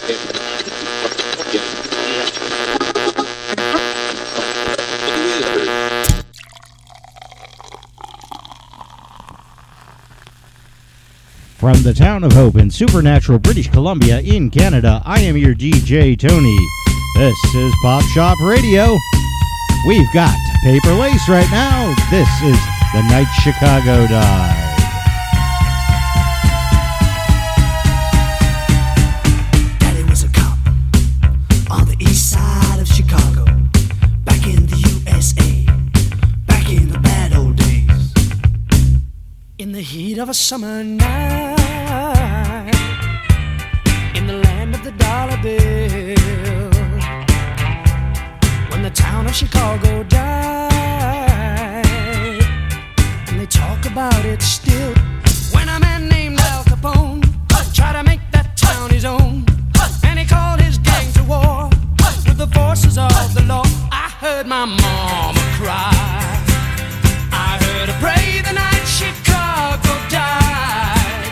From the town of Hope in supernatural British Columbia in Canada, I am your DJ Tony. This is Pop Shop Radio. We've got Paper Lace right now. This is The Night Chicago Died. Daddy was a cop on the east side of Chicago, back in the USA, back in the bad old days. In the heat of a summer night, in the land of the dollar bill, when the town of Chicago died, and they talk about it still. When a man named Al Capone tried to make that town his own, and he called his gang to war with the forces of the law, I heard my mama cry, I heard her pray the night Chicago died.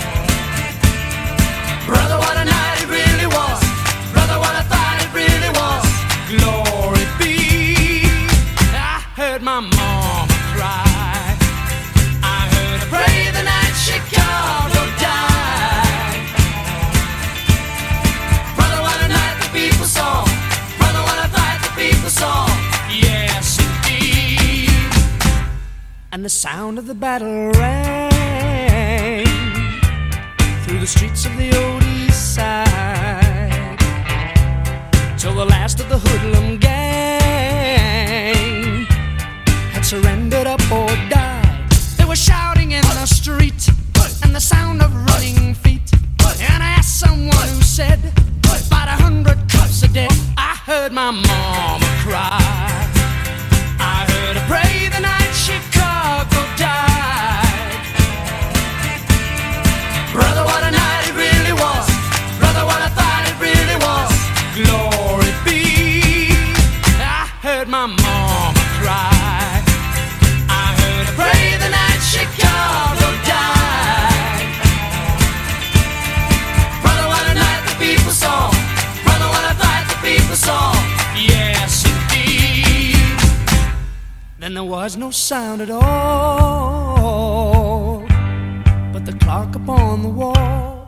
Brother, what a night it really was. Brother, what I thought it really was. Glory be. I heard my mama cry, I heard her pray the night Chicago died. Brother, what a night the people saw. Brother, what I thought the people saw. Yes, indeed. And the sound of the battle rang through the streets of the old east side, till the last of the hoodlum gang had surrendered up or died. They were shouting in the street, and the sound of running feet. And I asked someone who said, about 100 cops are dead. I heard my mama cry, I heard her pray the night Chicago died. Brother, what a night it really was. Brother, what I thought it really was. Glory be. I heard my mama cry, I heard her pray the night Chicago died. Brother, what a night the people saw. Brother, what I thought the people saw. Yes, indeed. Then there was no sound at all but the clock upon the wall.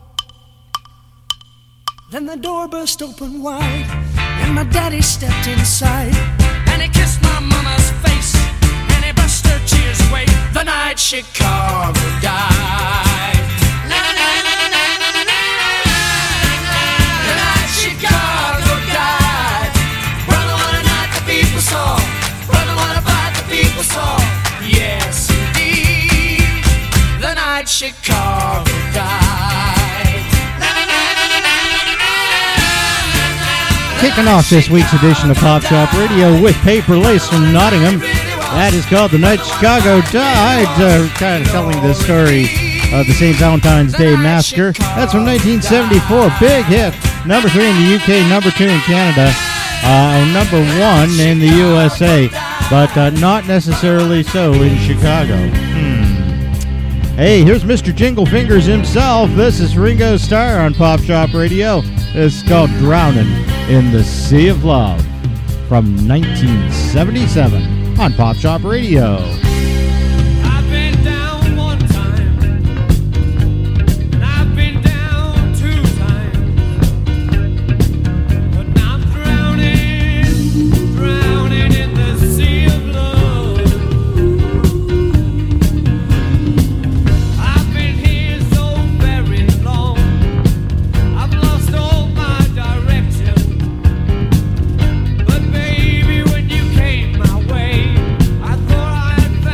Then the door burst open wide, and my daddy stepped inside, and he kissed my mama's face, and he brushed her tears away. The night Chicago died. The night Chicago died. Brother, what a night the people saw. Brother, what a fight the people saw. Yes, indeed. The night Chicago died. Kicking off this week's edition of Pop Shop Radio with Paper Lace from Nottingham. That is called The Night Chicago Died, kind of telling the story of the St. Valentine's Day Massacre. That's from 1974, big hit, number 3 in the UK, number 2 in Canada, number 1 in the USA, but not necessarily so in Chicago. Hey, here's Mr. Jingle Fingers himself. This is Ringo Starr on Pop Shop Radio. This is called Drowning in the Sea of Love from 1977 on Pop Shop Radio. I've been down one time, and I've been down 2 times, but now I'm drowning in the sea of love. I've been here so very long, I've lost all my direction, but baby, when you came my way, I thought I had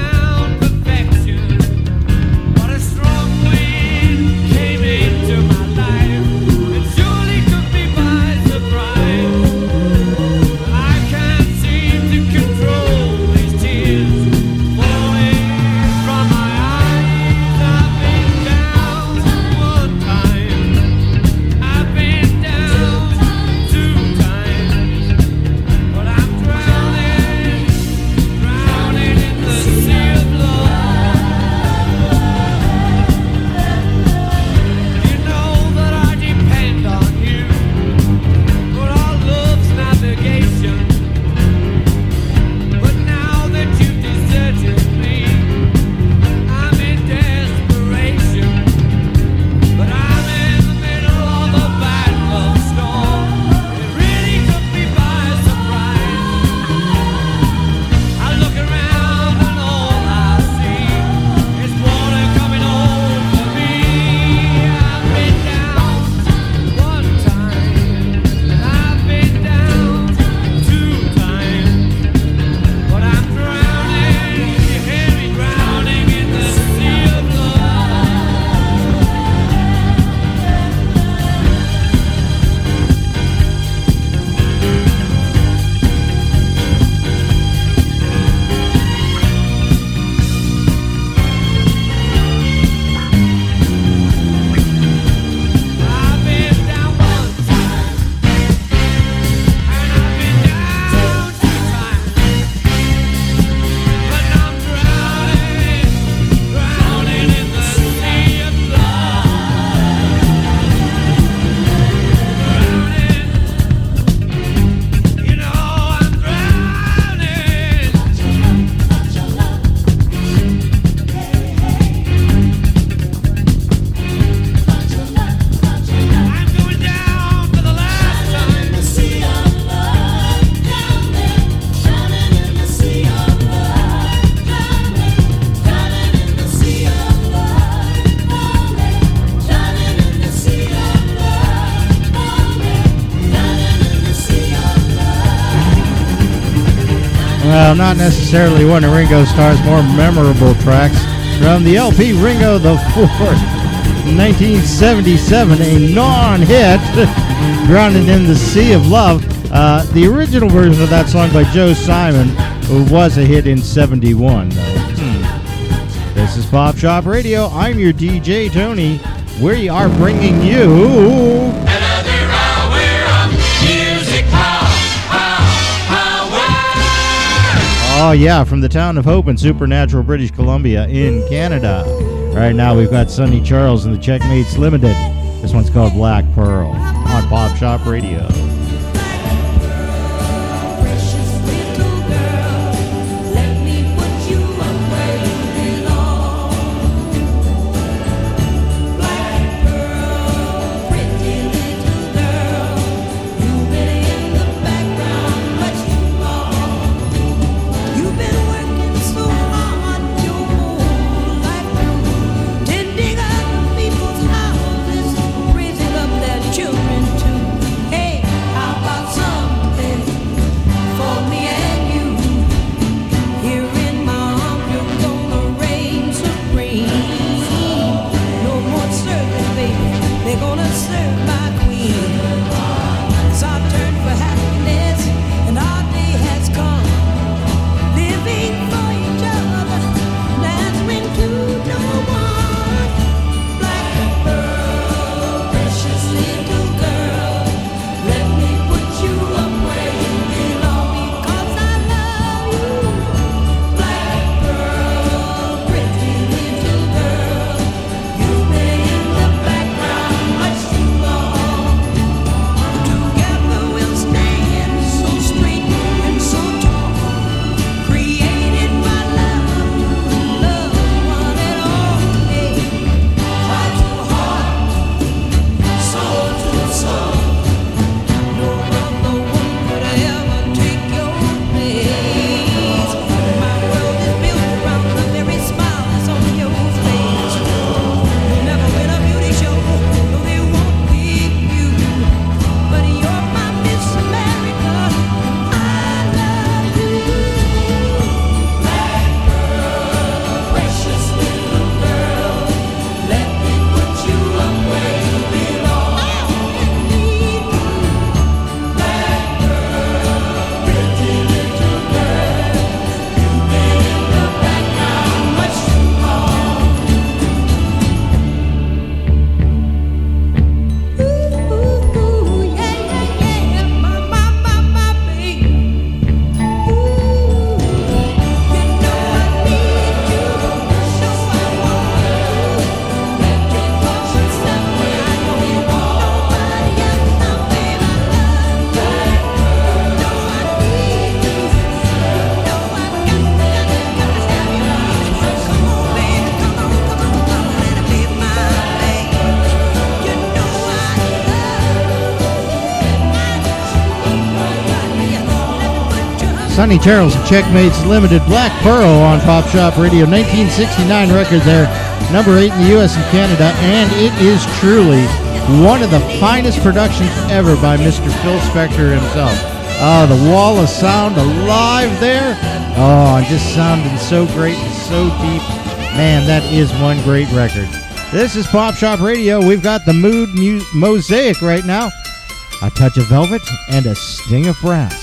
Well, not necessarily one of Ringo Starr's more memorable tracks. From the LP Ringo the Fourth, 1977, a non-hit, Drowned in the Sea of Love. The original version of that song by Joe Simon was a hit in 71, though. This is Pop Shop Radio. I'm your DJ, Tony. We are bringing you... Another hour of music power. Oh, yeah, from the town of Hope in Supernatural, British Columbia in Canada. Right now, we've got Sonny Charles and the Checkmates Limited. This one's called Black Pearl on Pop Shop Radio. Sonny Charles and Checkmates Limited, Black Pearl on Pop Shop Radio. 1969 record there, number 8 in the U.S. and Canada, and it is truly one of the finest productions ever by Mr. Phil Spector himself. Oh, the wall of sound alive there. Oh, and just sounding so great and so deep. Man, that is one great record. This is Pop Shop Radio. We've got the Mood Mosaic right now. A touch of velvet and a sting of brass.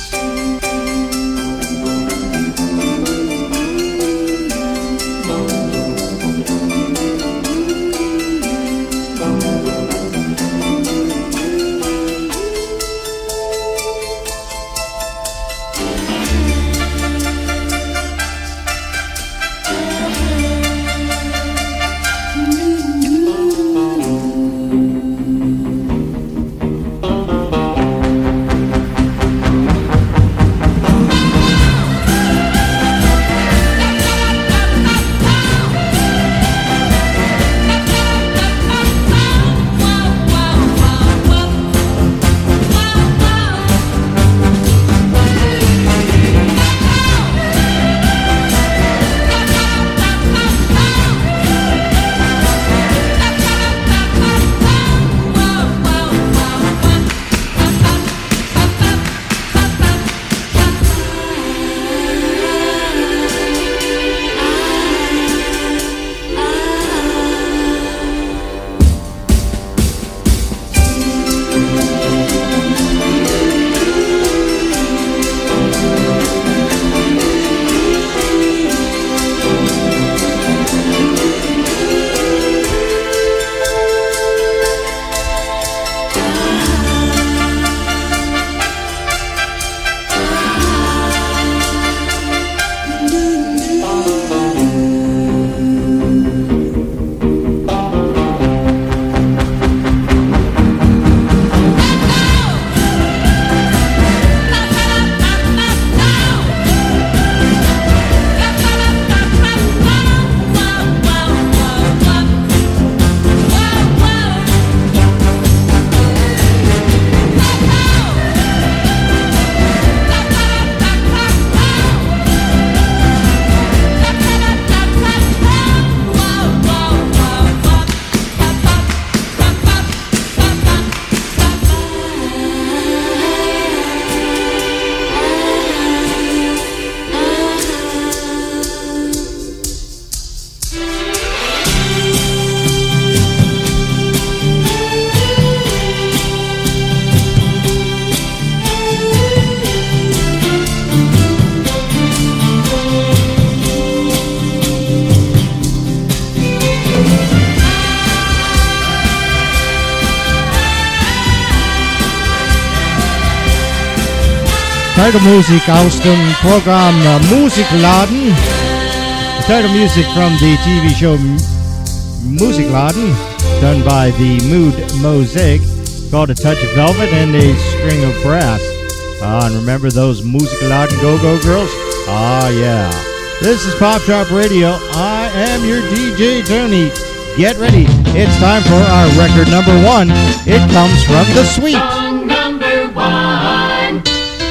Titelmusik aus dem Programm Musikladen. The title music from the TV show Musikladen, done by the Mood Mosaic, called A Touch of Velvet and a String of Brass. And remember those Musikladen Go-Go Girls? Ah, yeah. This is Pop Shop Radio. I am your DJ, Tony. Get ready. It's time for our record number one. It comes from The Sweet. Song number one.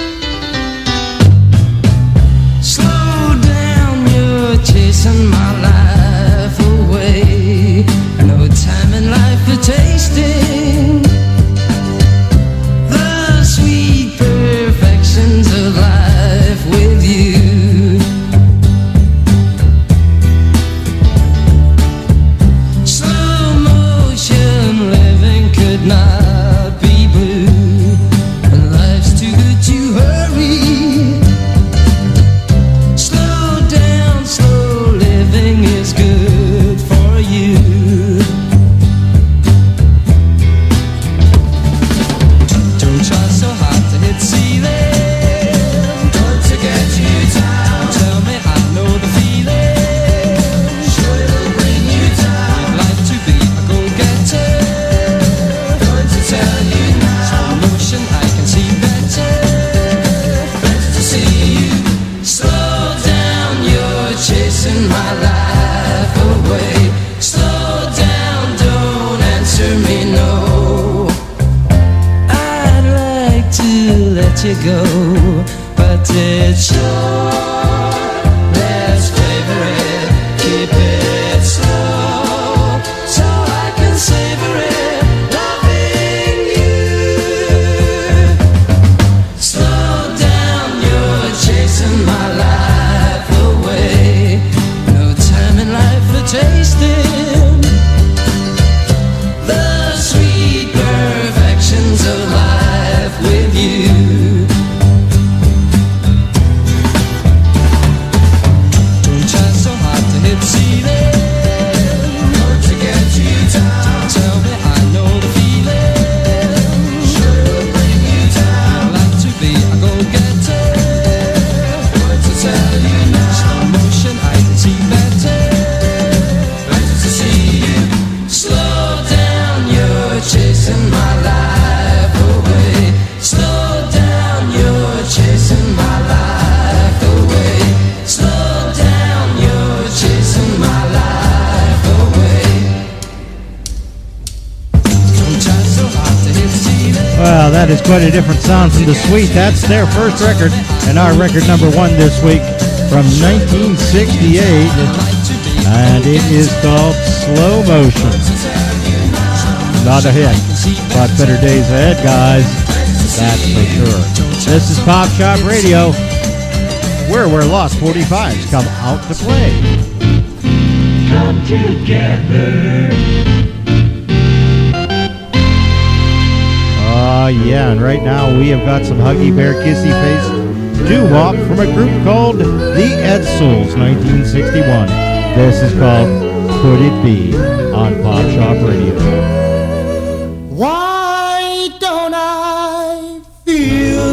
Slow down, you're chasing my life away. No time in life for tasting the sweet perfections of life with you. Slow motion living could not be blue, and life's too good to hurry. Slow down, slow living is good for you. Don't try so hard to hit ceiling, don't to get you down. Tell me I know the feeling, sure it'll bring you down. You'd like to be a go-getter, going to tell you now. Slow motion, I can see better, better to see you. Slow down, you're chasing my life away. Slow down, don't answer me no. I'd like to let you go, but it's short. Let's flavor it, keep it slow, so I can savor it, loving you. Slow down, you're chasing my life away. No time in life for tasting the sweet perfections of life with you. Don't try so hard to hit ceiling, don't to get you down. Tell me I know the feeling, sure it'll bring you down. I'd like to be a go-getter, going to tell you now. Slow motion, I can see better, better to see you. Slow down, you're chasing my life away. Slow down, you're chasing my life away. Slow down, you're chasing my life away. Don't try so hard to hit ceiling. Well, that is quite a different sound from The Sweet. That's their first record, and our record number one this week from 1968, and it is called Slow Motion. Not a hit, but better days ahead, guys. That's for sure. This is Pop Shop Radio, where Lost 45s come out to play. Come together. Yeah, and right now we have got some Huggy Bear Kissy Face doo-wop from a group called The Edsels, 1961. This is called Could It Be on Pop Shop Radio. Why don't I feel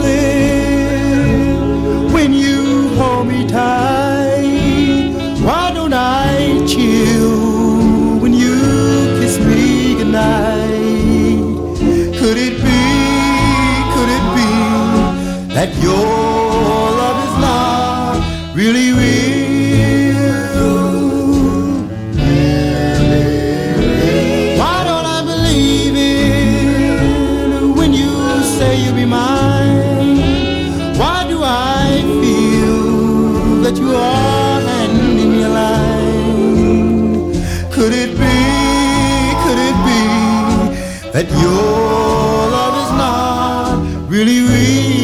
it when you hold me tight? Why don't I chill when you kiss me goodnight? Could it be that your love is not really real? Why don't I believe it when you say you'll be mine? Why do I feel that you are handing me a line? Could it be that your love is not really real?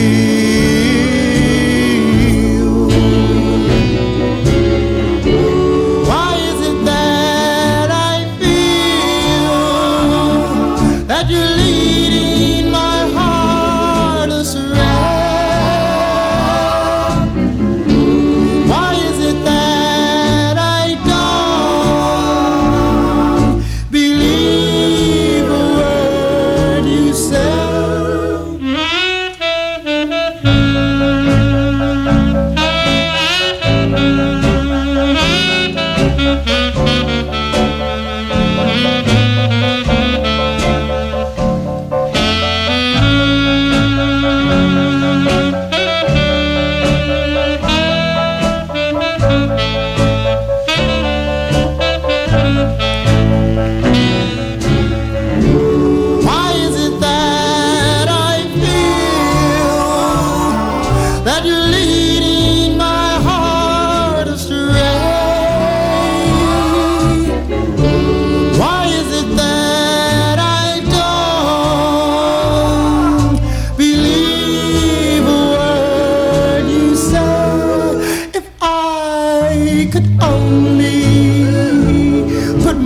Why is it that I feel that you're leading my heart astray? Why is it that I don't believe a word you say?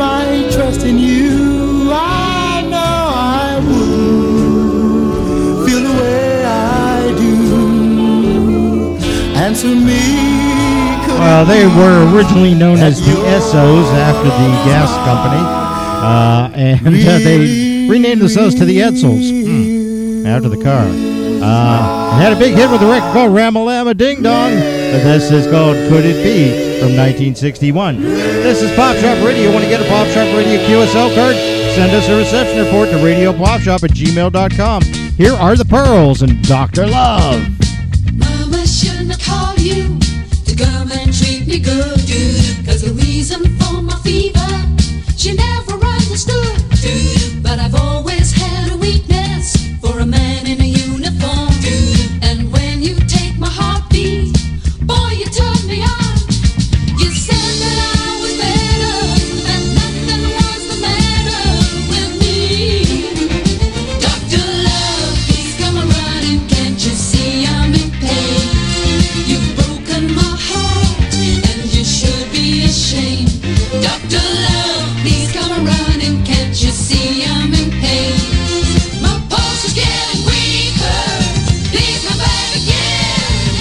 my trust in you, I know I wouldn't feel the way I do. Answer me. Well, they were originally known as the Essos after the gas company, and they renamed themselves to the Edsels after the car. It had a big hit with a record called Ramalama Ding Dong. This is called Could It Be from 1961. This is Pop Shop Radio. Want to get a Pop Shop Radio QSL card? Send us a reception report to radiopopshop@gmail.com. Here are the Pearls and Dr. Love. Mama shouldn't have called you to come and treat me good, cause the reason for my fever she never understood. But I've always had a weakness for a man in a uniform. And when you take my heartbeat, boy, you turn me on. You said that I was better, that nothing was the matter with me. Dr. Love, please come running, can't you see I'm in pain? You've broken my heart, and you should be ashamed. Dr. Love, please come running, can't you see I'm in pain? My pulse is getting weaker, please come back again.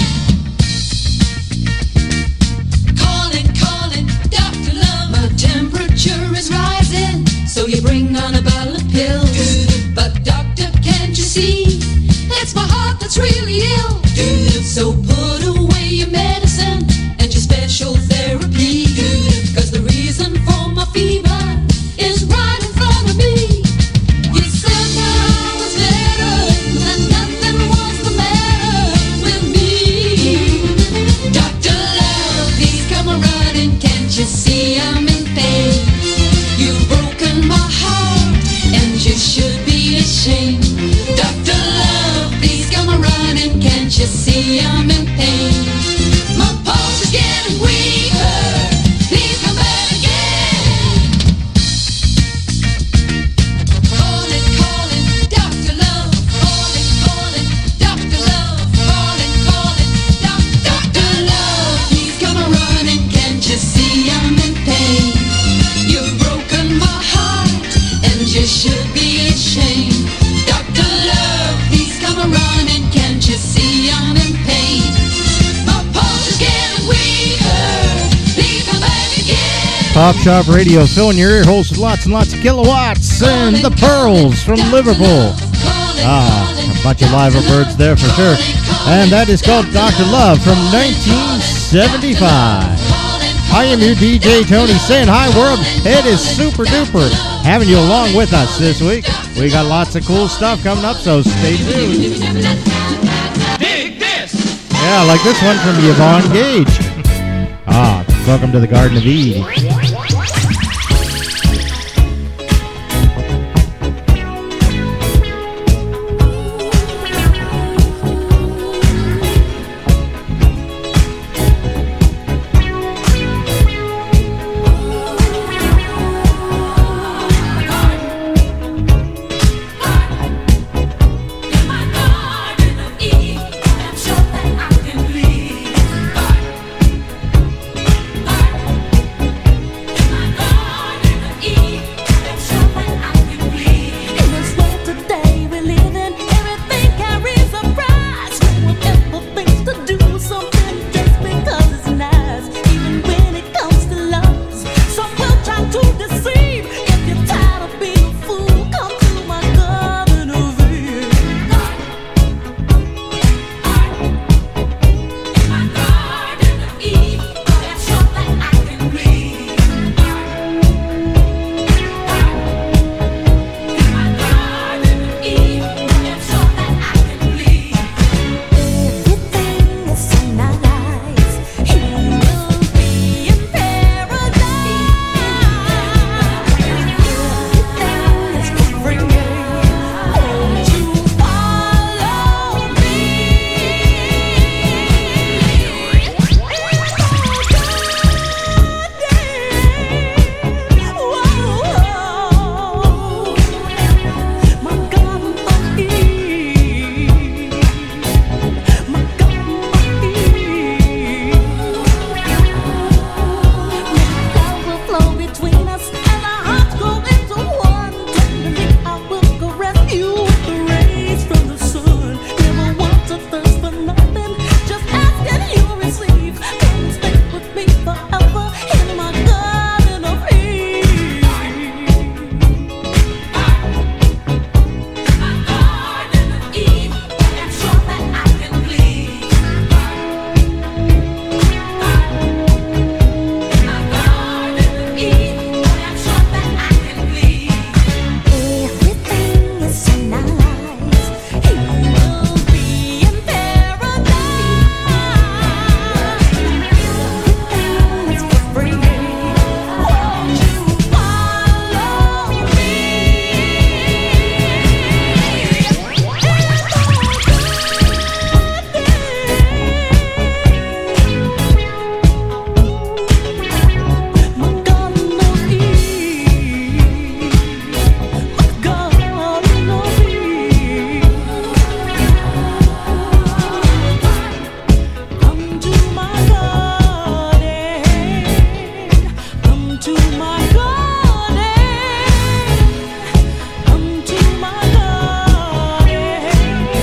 Calling, Dr. Love, my temperature is rising, so you bring on a bottle of pills. But doctor, can't you see, it's my heart that's really ill. So put away your medicine and your special therapy, cause the reason for my fever is right in front of me. You said that I was better, that nothing was the matter with me. Dr. Love, please come running, can't you see I'm in pain? You've broken my heart, and you should be ashamed. Dr. Love, please come running, can't you see I'm in pain? My pulse is getting weaker, please come back again. Calling, Dr. Love, calling, Dr. Love, calling, Dr. Love, please come running, can't you see I'm in pain? You've broken my heart, and you should be ashamed. Dr. Love, please come running, can't you see I'm in pain? My pulse is getting weaker, please come back again. Pop Shop Radio, filling your ear holes with lots and lots of kilowatts. And the Pearls from Liverpool. A bunch of live birds there for sure. And that is called Dr. Love from 1975. I am your DJ Tony saying hi world. It is super duper having you along with us this week. We got lots of cool stuff coming up, so stay tuned. Dig this! Yeah, like this one from Yvonne Gage. Welcome to the Garden of Eden.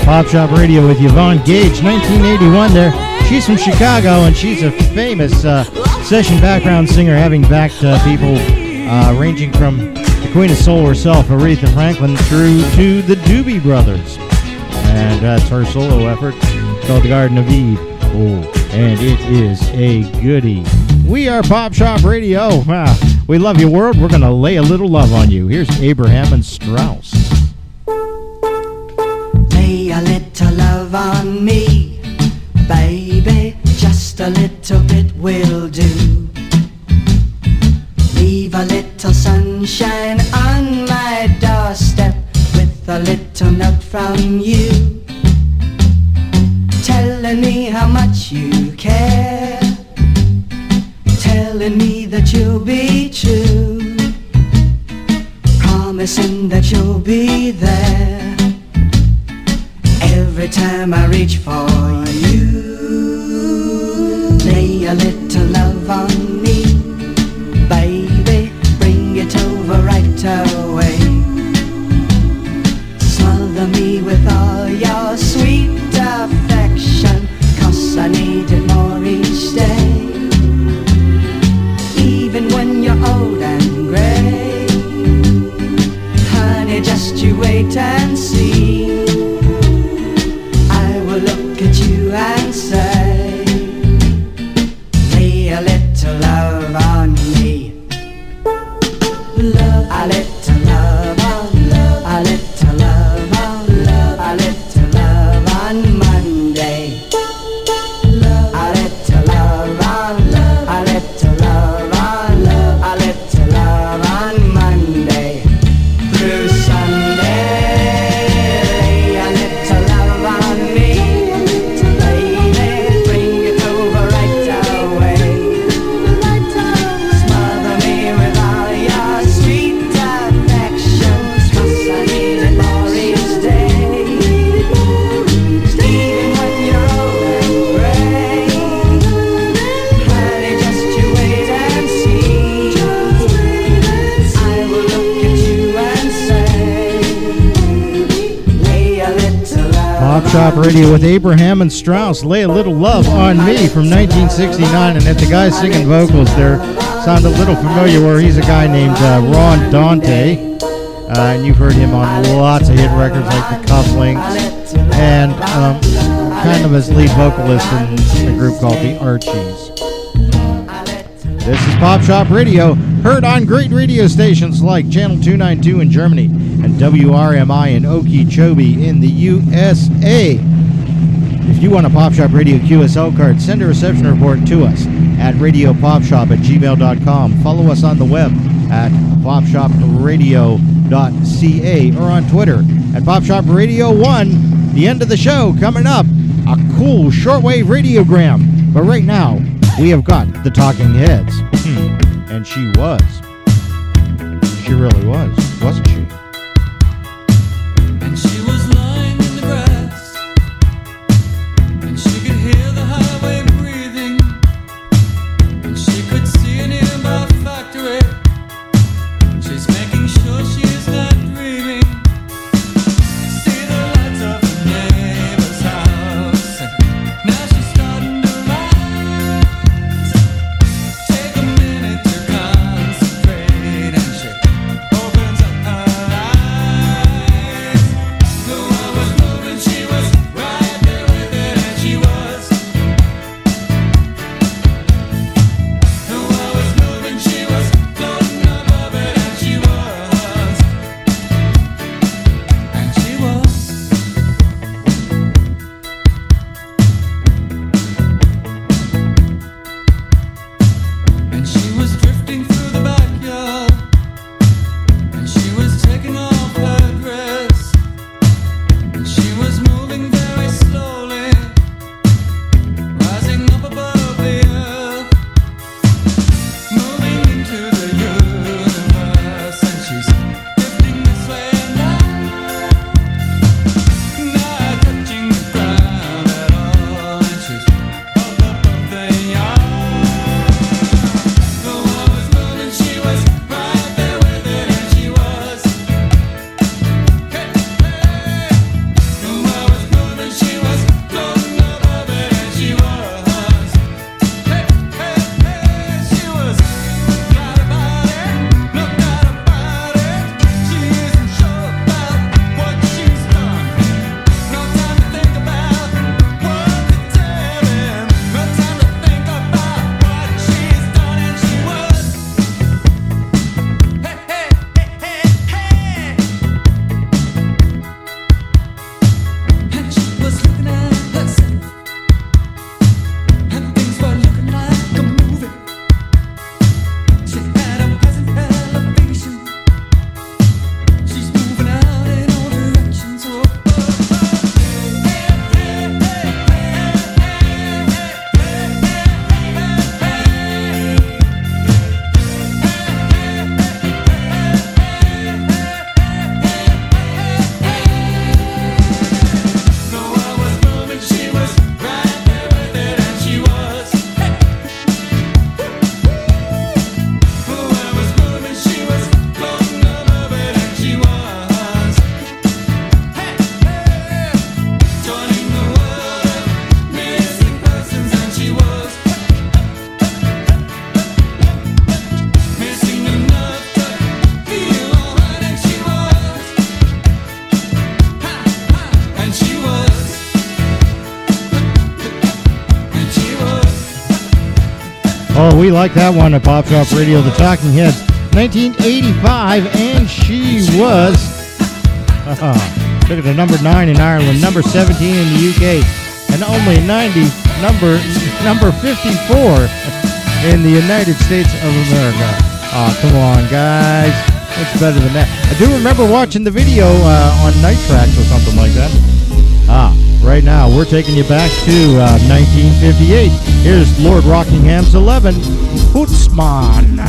Pop Shop Radio with Yvonne Gage, 1981 there. She's from Chicago, and she's a famous session background singer, having backed people ranging from the Queen of Soul herself, Aretha Franklin, through to the Doobie Brothers. And that's her solo effort called The Garden of Eve. Oh, and it is a goodie. We are Pop Shop Radio. We love you, world. We're going to lay a little love on you. Here's Abraham and Strauss. Lay a little love on me, baby, just a little bit will do. Leave a little sunshine on my doorstep with a little note from you, telling me how much you care, telling me that you'll be true, promising that you'll be there every time I reach for you. Lay a little love on me, baby, bring it over right away. Smother me with all your sweet affection, 'cause I need it more each day. Even when you're old and gray, honey, just you wait and see. I will look at you and say, lay a little love on me. Love, a little love on, love, a little love on, love, a little love on Monday. Love, a little love on, love, a little love on, love, a little love on Monday through Sunday. Lay a little love on me, baby, bring it over right away. Smother me with all your sweet affection, 'cause I need it more each day. Even when you're old and gray, honey, just you wait and see. I will look at you and say, lay a little love. Pop Shop Radio with Abraham and Strauss. Lay a little love on me from 1969. And if the guy singing vocals there sound a little familiar, where he's a guy named Ron Dante. And you've heard him on lots of hit records like the Cufflinks, and kind of as lead vocalist in a group called the Archies. This is Pop Shop Radio, heard on great radio stations like Channel 292 in Germany and WRMI in Okeechobee in the USA. If you want a Pop Shop Radio QSL card, send a reception report to us at radiopopshop@gmail.com. Follow us on the web at popshopradio.ca or on Twitter at popshopradio1. The end of the show coming up, a cool shortwave radiogram. But right now, we have got the Talking Heads. And she was. She really was, wasn't she? And she was lying in the grass, and she could hear the highway breathing, and she could see a nearby factory. She's making sure she's not dreaming. See the lights of her neighbor's house, and now she's starting to rise. Take a minute to concentrate, and she opens up her eyes. we like that one at Pop Shop Radio, The Talking Heads, 1985, and she was took it to number 9 in Ireland, number 17 in the UK, and only number 54 in the United States of America. Oh, come on, guys. It's better than that. I do remember watching the video on Night Tracks or something like that. Right now, we're taking you back to 1958. Here's Lord Rockingham's 11, Hootsman.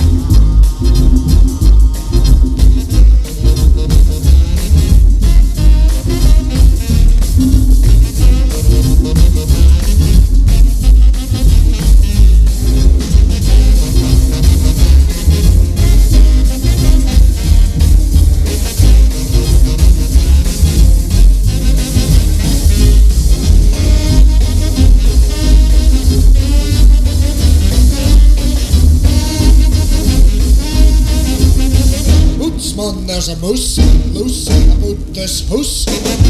There's a moose loose about this house.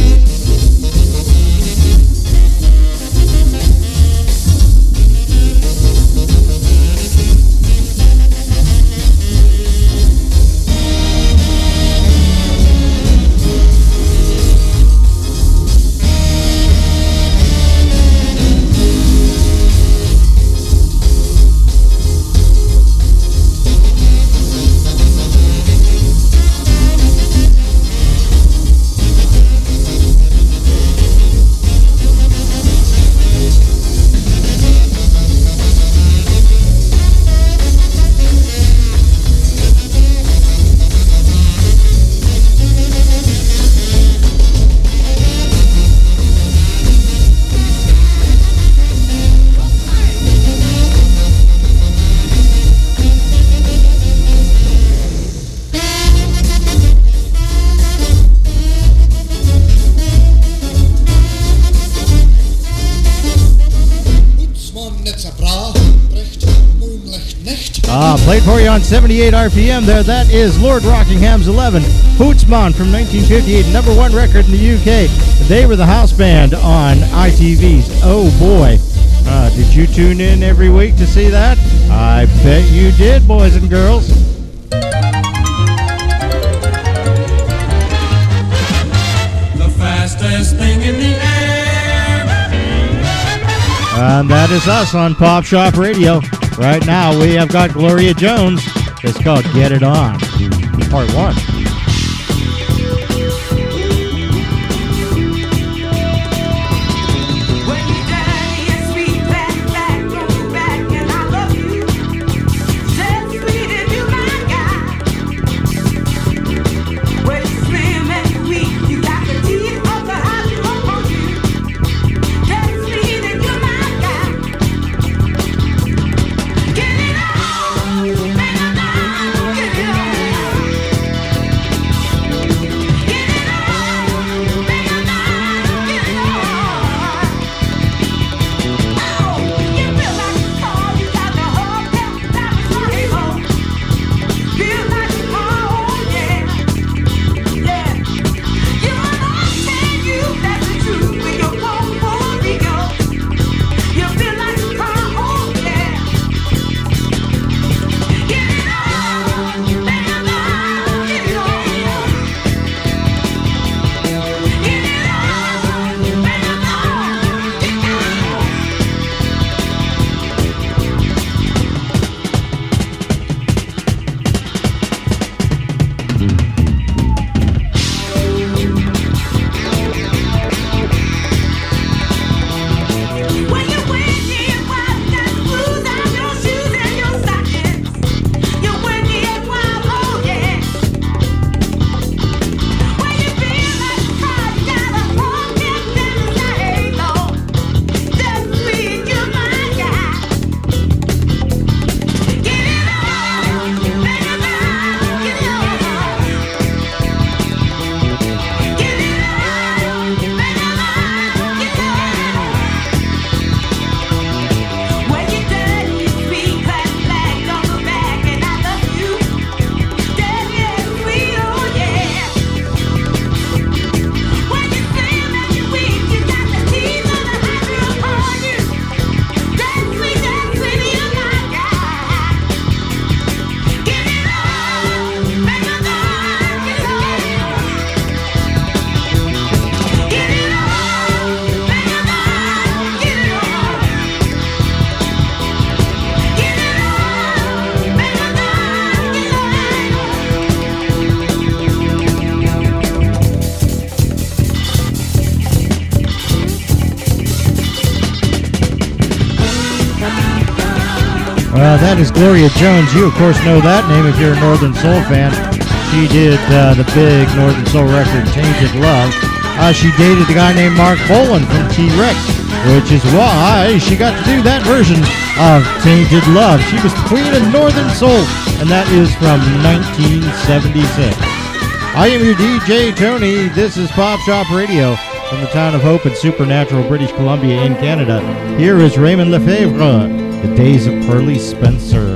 Played for you on 78 RPM there. That is Lord Rockingham's 11, Hootsman from 1958, number 1 record in the UK. They were the house band on ITV's Oh Boy. Did you tune in every week to see that? I bet you did, boys and girls. The fastest thing in the air. And that is us on Pop Shop Radio. Right now, we have got Gloria Jones. It's called Get It On, Part 1. That is Gloria Jones. You, of course, know that name if you're a Northern Soul fan. She did the big Northern Soul record, Tainted Love. She dated a guy named Mark Bolan from T-Rex, which is why she got to do that version of Tainted Love. She was the queen of Northern Soul, and that is from 1976. I am your DJ, Tony. This is Pop Shop Radio from the town of Hope in Supernatural, British Columbia in Canada. Here is Raymond Lefebvre, The Days of Pearly Spencer.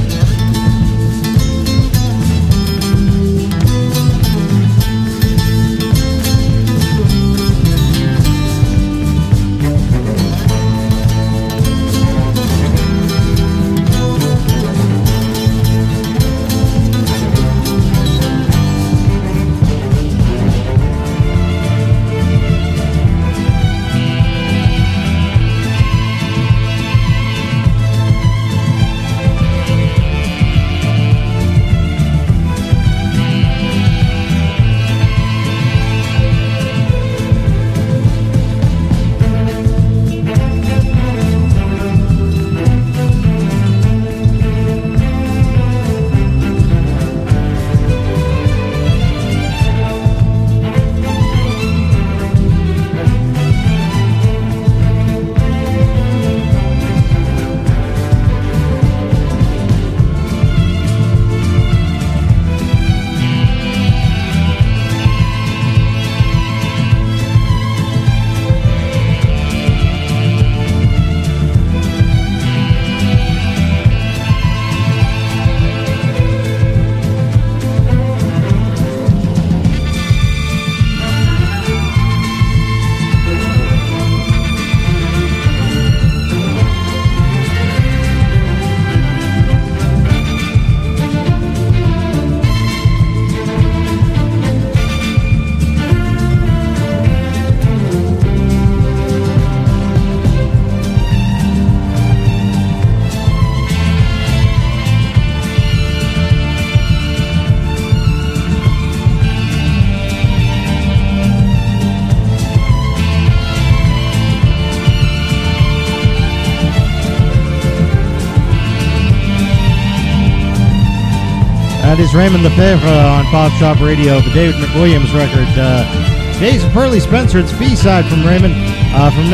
That is Raymond Lefebvre on Pop Shop Radio, the David McWilliams record. Days of Pearly Spencer, it's B-side from Raymond from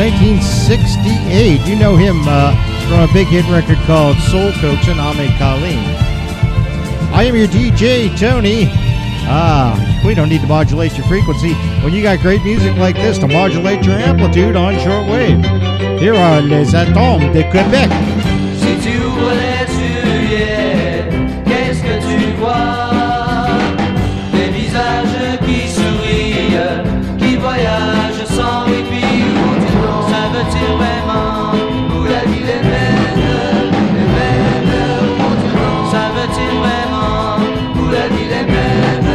1968. You know him from a big hit record called Soul Coach and Ahmed Khalil. I am your DJ, Tony. We don't need to modulate your frequency when you got great music like this to modulate your amplitude on shortwave. Here are Les Atomes de Québec. Si tu ouvres les yeux, qu'est-ce que tu vois? Des visages qui sourient, qui voyagent sans répit. Ça veut dire vraiment où la vie est belle, ça veut dire vraiment où la vie est belle,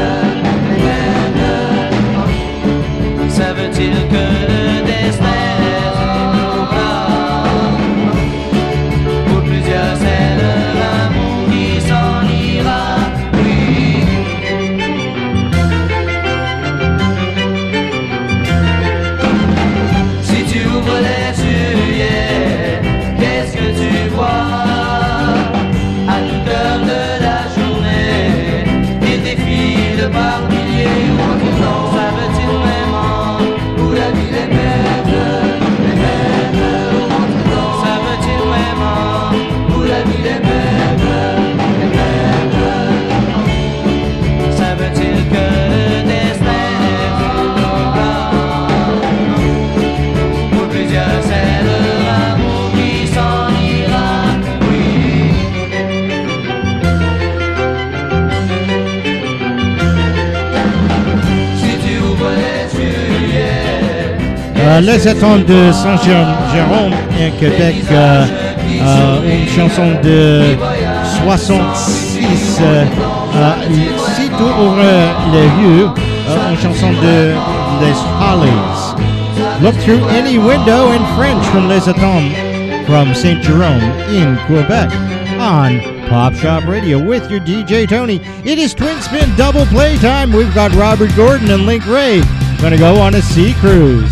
ça veut dire que le destin par milliers, ça veut dire vraiment où la vie est belle, ça veut dire vraiment où la vie est belle, ça veut dire que le destin est pour plusieurs c'est l'amour qui s'en ira, Les Atomes de Saint-Jérôme, à Québec, une chanson de 66. Si tu ouvres les yeux, une chanson de Les Hollies. Look through any window in French from Les Atomes from Saint Jerome in Quebec on Pop Shop Radio with your DJ Tony. It is Twin Spin double play time. We've got Robert Gordon and Link Ray gonna go on a sea cruise.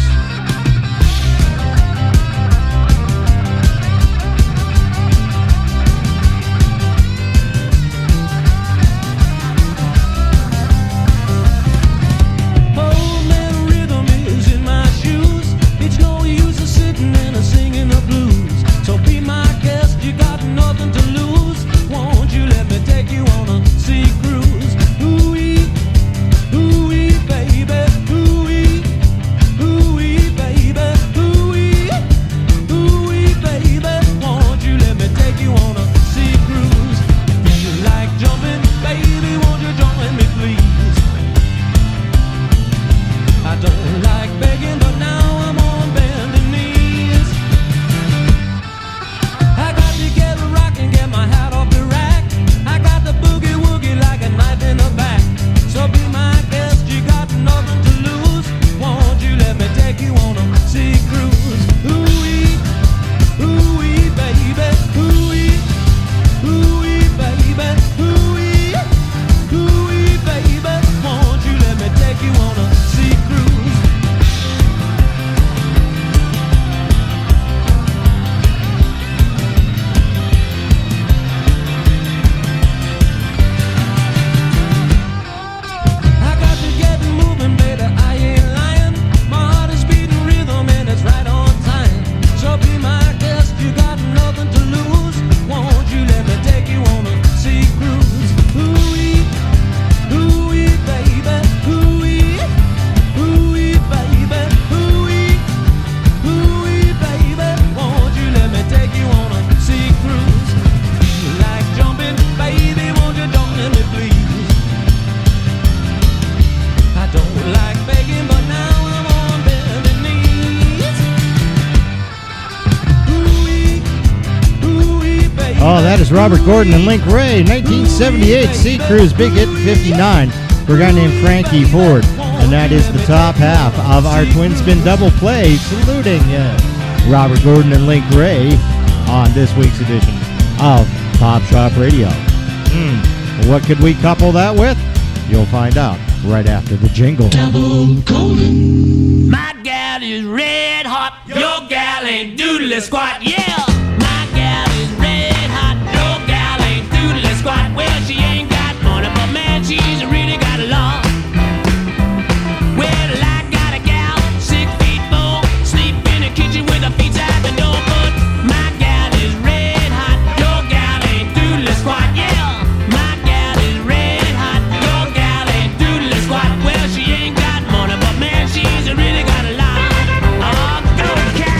Oh, that is Robert Gordon and Link Ray, 1978 Sea Cruise, big hit 59 for a guy named Frankie Ford. And that is the top half of our twin spin double play, saluting Robert Gordon and Link Ray on this week's edition of Pop Shop Radio. What could we couple that with? You'll find out right after the jingle. Double golden. My gal is red hot, your gal ain't doodly squat, yeah. My gal is red hot, your gal ain't doodly squat. Well, she ain't got money, but man, she's really got a lot. Well, I got a gal, 6 feet 4, sleep in the kitchen with her feet out the door. But my gal is red hot, your gal ain't doodly squat, yeah. My gal is red hot, your gal ain't doodly squat. Well, she ain't got money, but man, she's really got a lot. Oh, go cat!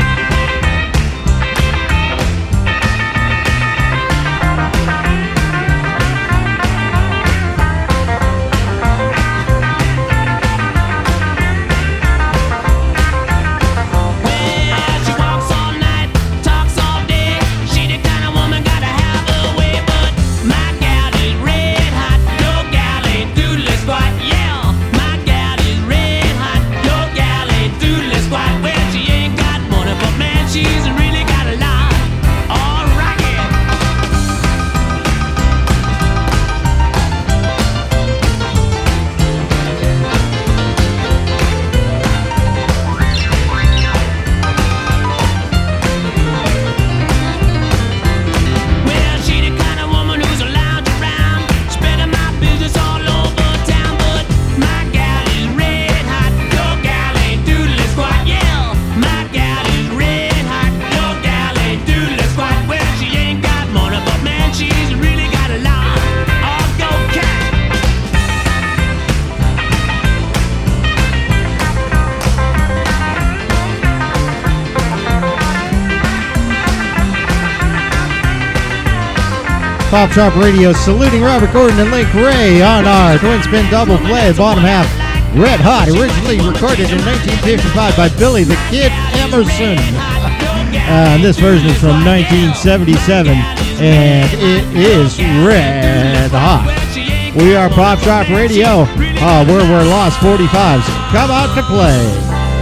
Well, she walks all night, talks all day. She the kind of woman gotta have her way. But my gal is red hot, your gal ain't doodly squat, yeah. My gal is red hot, your gal ain't doodly squat. Well, she ain't got money, but man, she's really got a lot. All right, yeah. Well, she the kind of woman who's a lounge around, spreading my business all over town. But my gal is red hot, your gal ain't doodly squat, yeah. My gal is red hot, your gal ain't doodly squat. Well, she ain't got money, but man, she's really got a lot. Oh, go cat! Pop Shop Radio saluting Robert Gordon and Link Ray on our twin spin double play. Bottom half, Red Hot, originally recorded in 1955 by Billy the Kid Emerson. And this version is from 1977, and it is red hot. We are Pop Shop Radio, where we're Lost 45s. Come out to play.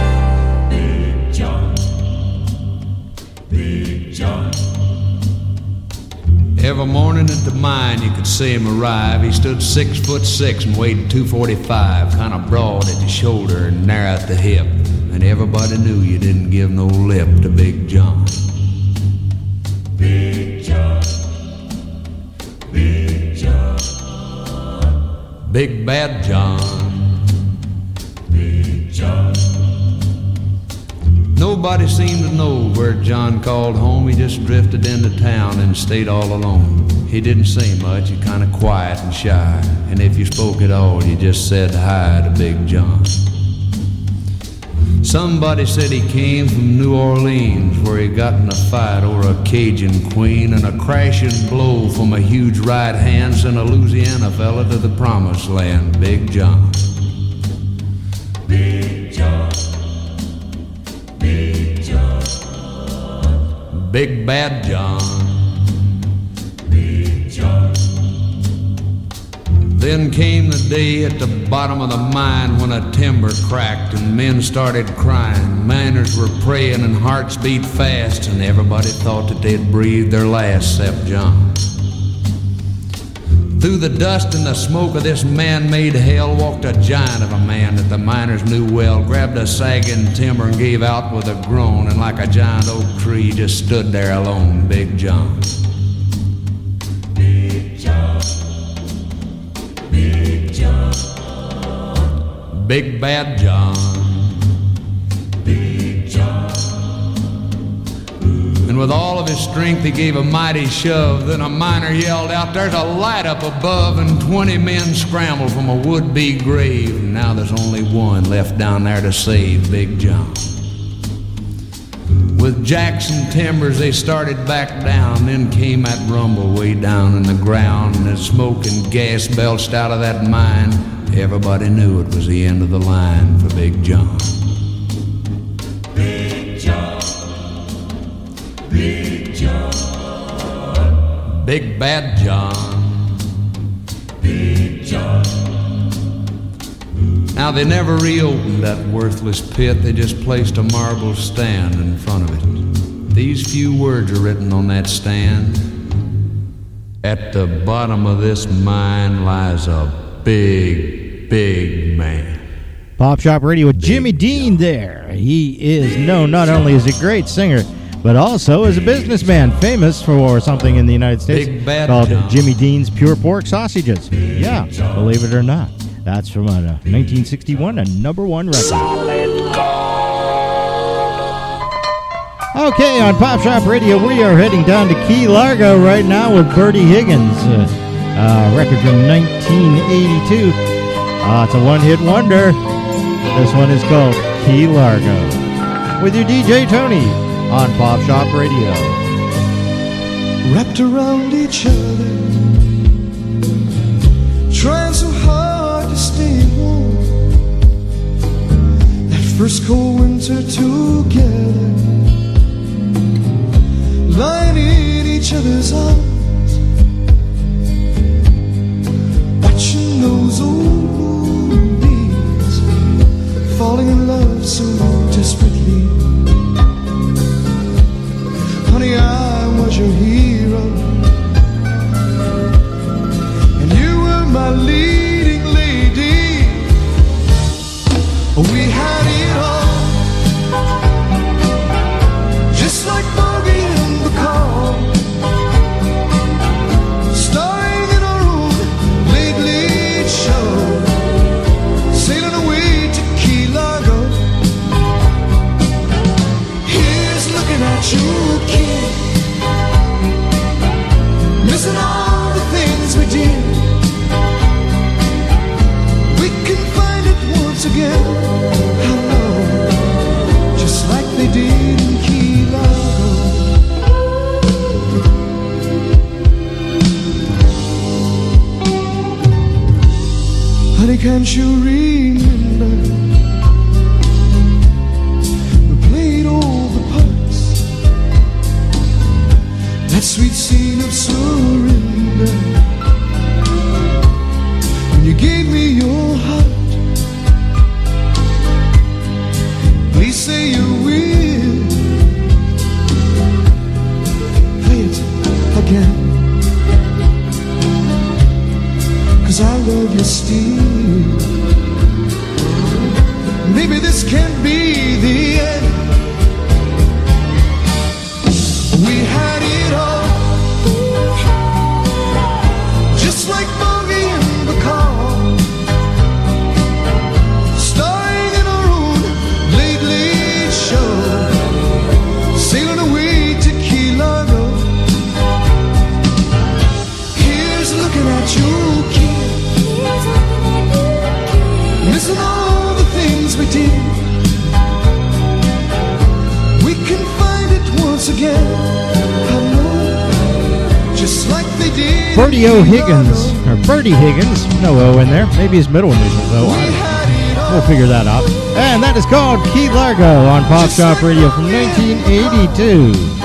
Every morning at the mine you could see him arrive. He stood 6'6" and weighed 245, kind of broad at the shoulder and narrow at the hip. And everybody knew you didn't give no lip to Big John. Big John, Big John, Big Bad John, Big John. Nobody seemed to know where John called home. He just drifted into town and stayed all alone. He didn't say much, he kind of quiet and shy. And if you spoke at all, you just said hi to Big John. Somebody said he came from New Orleans, where he got in a fight over a Cajun queen, and a crashing blow from a huge right hand sent a Louisiana fella to the promised land. Big John. Big John. Big John, Big Bad John, Big John. Then came the day at the bottom of the mine when a timber cracked and men started crying. Miners were praying and hearts beat fast, and everybody thought that they'd breathed their last except John. Through the dust and the smoke of this man-made hell walked a giant of a man that the miners knew well, grabbed a sagging timber and gave out with a groan, and like a giant oak tree just stood there alone. Big John. Big John. Big John. Big Bad John. Big John. And with all of his strength he gave a mighty shove. Then a miner yelled out, "There's a light up above," and 20 men scrambled from a would-be grave. Now there's only one left down there to save Big John. With Jackson timbers they started back down. Then came that rumble way down in the ground, and as smoke and gas belched out of that mine, everybody knew it was the end of the line for Big John. Big John, Big John, Big Bad John. Big John. Now, they never reopened that worthless pit. They just placed a marble stand in front of it. These few words are written on that stand. At the bottom of this mine lies a big, big man. Pop Shop Radio with Jimmy Dean there. He is known not only as a great singer, but also as a businessman, famous for something in the United States Big Bad called John. Jimmy Dean's Pure Pork Sausages. Yeah, believe it or not. That's from 1961, a #1 record. Okay, on Pop Shop Radio, we are heading down to Key Largo right now with Bertie Higgins, record from 1982. It's a one-hit wonder. This one is called Key Largo. With your DJ Tony on Pop Shop Radio. Wrapped around each other, trying so hard to stay warm. That first cold winter together, lying in each other's arms, watching those old movies, falling in love so desperately. Honey, I was your hero, and you were my leading lady. We had it all, just like Bogey and Bacall, starring in our own late, late show, sailing away to Key Largo. Here's looking at you, kid, missing all the things we did. We can find it once again, I know, just like they did in Key Largo. Honey, can't you remember? We played all the parts, that sweet scene of surrender, when you gave me your heart. Please say you will play it again, 'cause I love you still. Maybe this can't be the end. We had it all, just like Bogey and Bacall, starring in our own late, late show, sailing away to Key Largo. Here's looking at you, kid, missing all the things we did. We can find it once again, I know, just like they did. Bertie O. Higgins, or Bertie Higgins, no O in there. Maybe his middle initials, though. I don't know. We'll figure that out. And that is called Key Largo on Pop Shop Radio from 1982.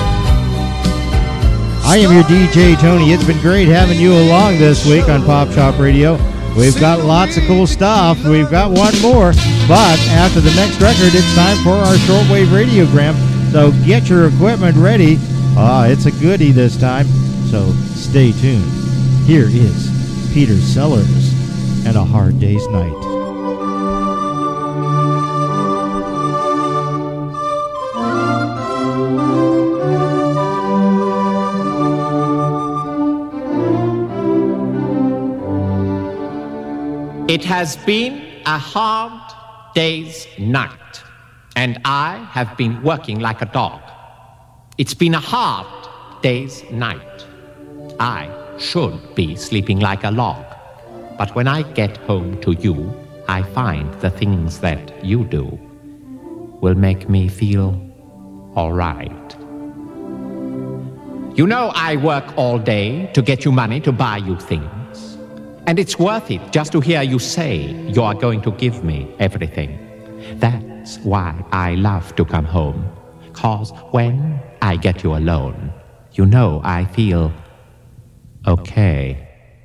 I am your DJ Tony. It's been great having you along this week on Pop Shop Radio. We've got lots of cool stuff. We've got one more, but after the next record, it's time for our shortwave radiogram. So get your equipment ready. It's a goodie this time, so stay tuned. Here is Peter Sellers and A Hard Day's Night. It has been a hard day's night, and I have been working like a dog. It's been a hard day's night. I should be sleeping like a log, but when I get home to you, I find the things that you do will make me feel all right. You know I work all day to get you money to buy you things. And it's worth it just to hear you say you are going to give me everything. That's why I love to come home. 'Cause when I get you alone, you know I feel okay.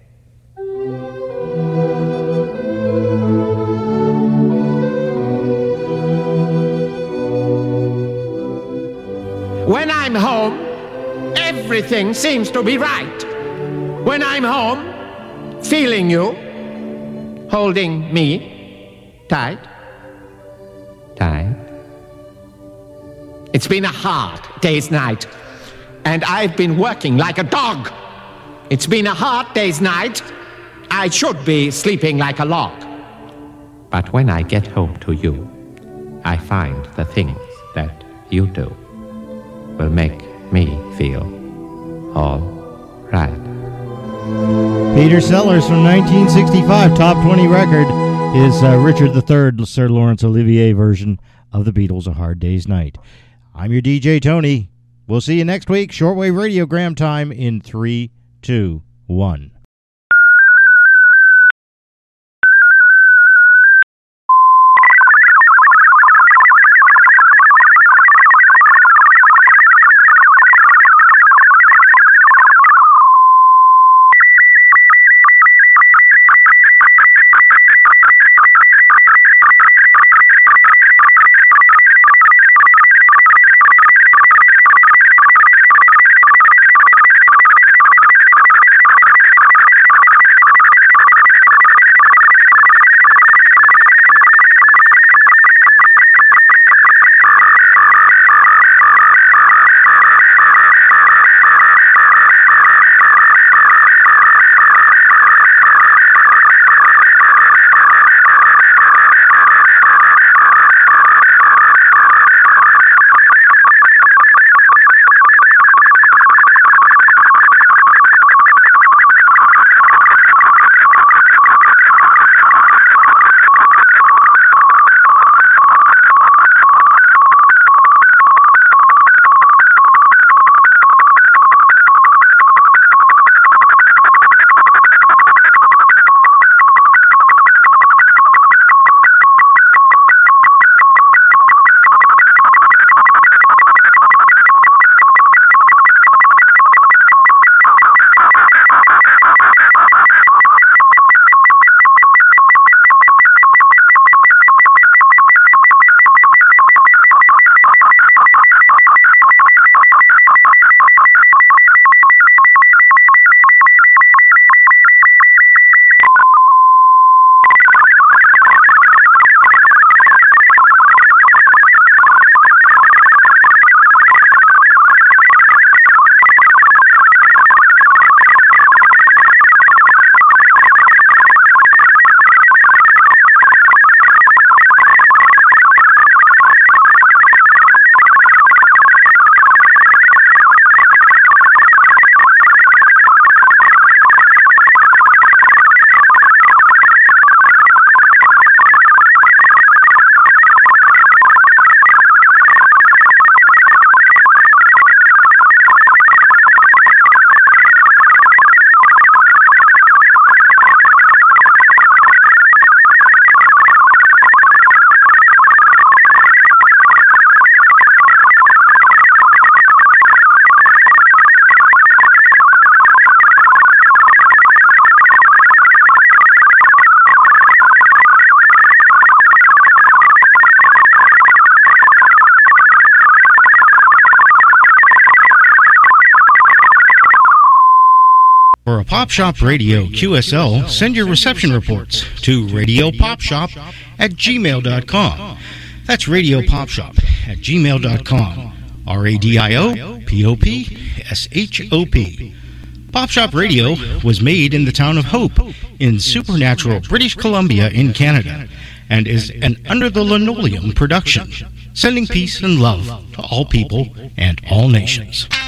When I'm home, everything seems to be right. When I'm home, feeling you, holding me tight, tight. It's been a hard day's night, and I've been working like a dog. It's been a hard day's night. I should be sleeping like a log. But when I get home to you, I find the things that you do will make me feel all right. Peter Sellers from 1965, top 20 record, is Richard III, Sir Laurence Olivier version of the Beatles' A Hard Day's Night. I'm your DJ, Tony. We'll see you next week. Shortwave radiogram time in 3, 2, 1. For a Pop Shop Radio QSL, send your reception reports to radiopopshop@gmail.com. That's radiopopshop@gmail.com. RADIOPOPSHOP. Pop Shop Radio was made in the town of Hope in supernatural British Columbia in Canada and is an Under the Linoleum production, sending peace and love to all people and all nations.